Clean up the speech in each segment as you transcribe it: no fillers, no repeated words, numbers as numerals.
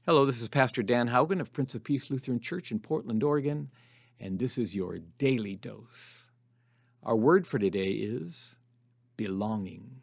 Hello, this is Pastor Dan Haugen of Prince of Peace Lutheran Church in Portland, Oregon, and this is your Daily Dose. Our word for today is belonging.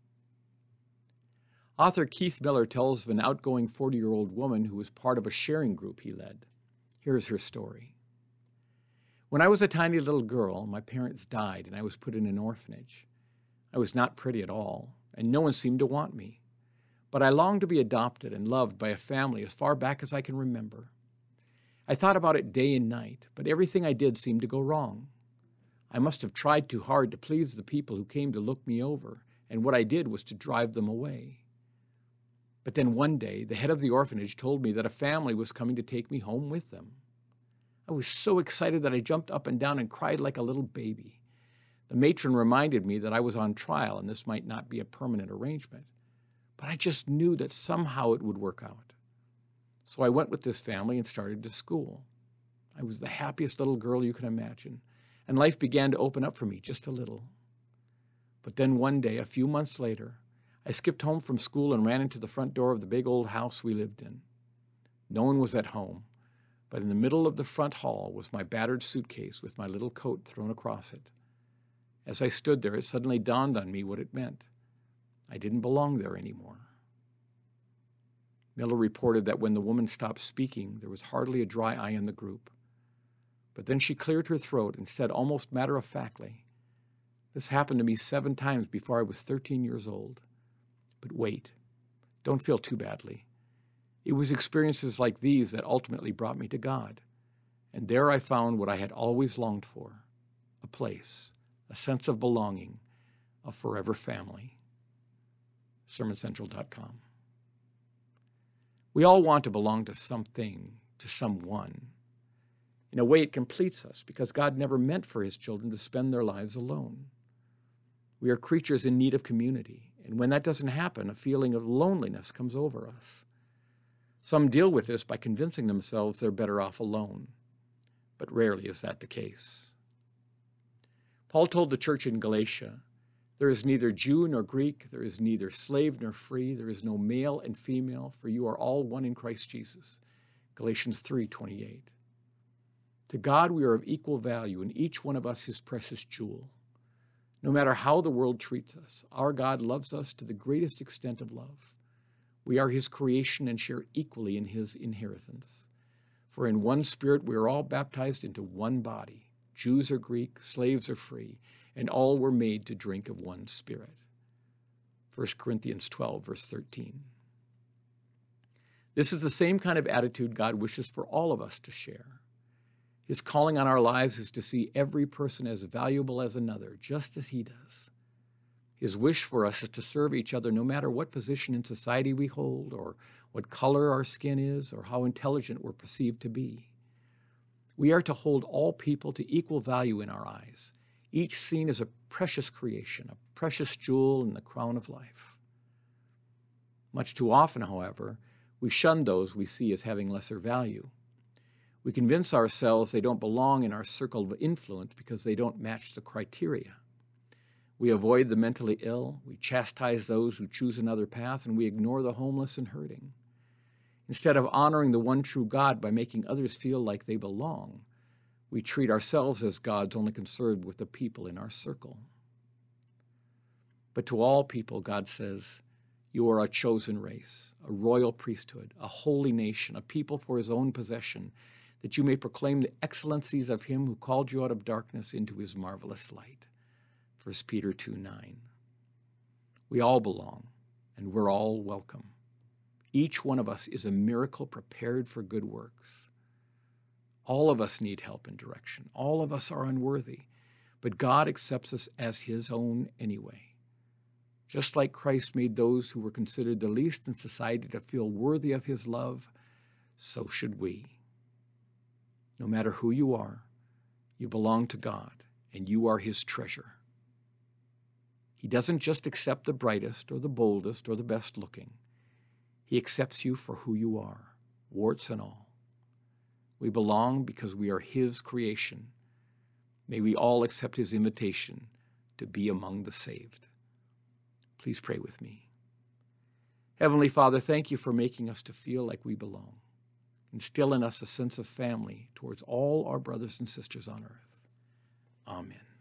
Author Keith Miller tells of an outgoing 40-year-old woman who was part of a sharing group he led. Here's her story. When I was a tiny little girl, my parents died and I was put in an orphanage. I was not pretty at all, and no one seemed to want me. But I longed to be adopted and loved by a family as far back as I can remember. I thought about it day and night, but everything I did seemed to go wrong. I must have tried too hard to please the people who came to look me over, and what I did was to drive them away. But then one day, the head of the orphanage told me that a family was coming to take me home with them. I was so excited that I jumped up and down and cried like a little baby. The matron reminded me that I was on trial and this might not be a permanent arrangement. But I just knew that somehow it would work out. So I went with this family and started to school. I was the happiest little girl you can imagine, and life began to open up for me just a little. But then one day, a few months later, I skipped home from school and ran into the front door of the big old house we lived in. No one was at home, but in the middle of the front hall was my battered suitcase with my little coat thrown across it. As I stood there, it suddenly dawned on me what it meant. I didn't belong there anymore. Miller reported that when the woman stopped speaking, there was hardly a dry eye in the group. But then she cleared her throat and said almost matter-of-factly, "This happened to me 7 times before I was 13 years old. But wait, don't feel too badly. It was experiences like these that ultimately brought me to God. And there I found what I had always longed for, a place, a sense of belonging, a forever family." SermonCentral.com. We all want to belong to something, to someone. In a way, it completes us because God never meant for his children to spend their lives alone. We are creatures in need of community, and when that doesn't happen, a feeling of loneliness comes over us. Some deal with this by convincing themselves they're better off alone, but rarely is that the case. Paul told the church in Galatia, "There is neither Jew nor Greek, there is neither slave nor free, there is no male and female, for you are all one in Christ Jesus." Galatians 3:28. To God we are of equal value, and each one of us his precious jewel. No matter how the world treats us, our God loves us to the greatest extent of love. We are his creation and share equally in his inheritance. For in one Spirit we are all baptized into one body, Jews or Greek, slaves or free, and all were made to drink of one Spirit. 1 Corinthians 12, verse 13. This is the same kind of attitude God wishes for all of us to share. His calling on our lives is to see every person as valuable as another, just as he does. His wish for us is to serve each other no matter what position in society we hold, or what color our skin is, or how intelligent we're perceived to be. We are to hold all people to equal value in our eyes, each seen as a precious creation, a precious jewel in the crown of life. Much too often, however, we shun those we see as having lesser value. We convince ourselves they don't belong in our circle of influence because they don't match the criteria. We avoid the mentally ill, we chastise those who choose another path, and we ignore the homeless and hurting. Instead of honoring the one true God by making others feel like they belong, we treat ourselves as gods only concerned with the people in our circle. But to all people, God says, "You are a chosen race, a royal priesthood, a holy nation, a people for his own possession, that you may proclaim the excellencies of him who called you out of darkness into his marvelous light." 1 Peter 2:9. We all belong, and we're all welcome. Each one of us is a miracle prepared for good works. All of us need help and direction. All of us are unworthy, but God accepts us as his own anyway. Just like Christ made those who were considered the least in society to feel worthy of his love, so should we. No matter who you are, you belong to God, and you are his treasure. He doesn't just accept the brightest or the boldest or the best looking. He accepts you for who you are, warts and all. We belong because we are his creation. May we all accept his invitation to be among the saved. Please pray with me. Heavenly Father, thank you for making us to feel like we belong. Instill in us a sense of family towards all our brothers and sisters on earth. Amen.